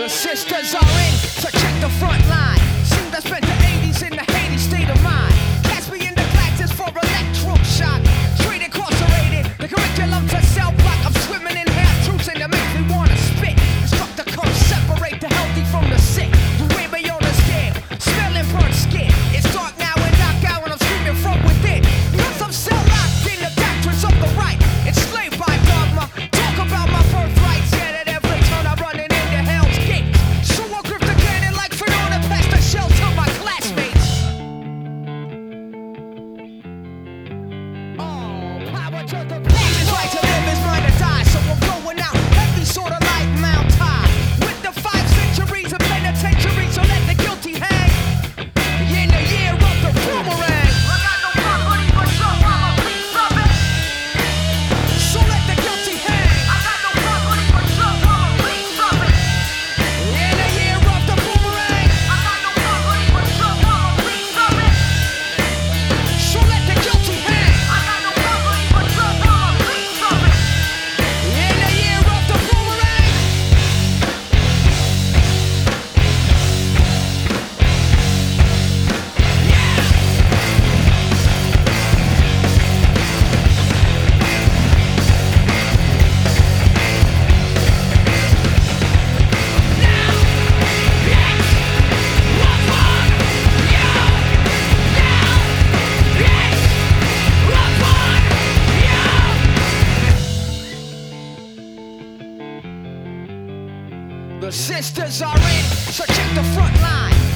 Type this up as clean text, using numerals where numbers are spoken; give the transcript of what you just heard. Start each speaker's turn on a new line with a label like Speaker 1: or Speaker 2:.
Speaker 1: sisters are in, so check the front line. Seemed I spent the 80s in the Hades state of mind. Cast me in the classes for electroshock. Straight incarcerated, the curriculum to cell block. I'm swimming in half-truths and it makes me wanna spit. Instructor come separate the healthy from the sick. You wear me on the scale, smelling burnt skin. It's dark now and knockout and I'm screaming from within. Cause I'm cell locked in the doctrines of the right. Enslaved by dogma, talk about my birthright. Said at every turn I'm running into hell's gate. So I grip the cannon like Fiona, pass the shell to my classmates. Oh, power to the people. His right to live is mine to die. So I'm going out heavy, sorta like Mount High. With the 5 centuries of penitentiary, so let the guilty hang. In the year of the boomerang. I got no property for some, I'm a piece of it. So let the guilty hang. I got no property for some, I'm a piece of it. In the year of the boomerang. I got no property for some, I'm a piece of it. So let the guilty hang. I got no property for some, I'm a piece of it. In the year of the boomerang. The sisters are in, so check the front line.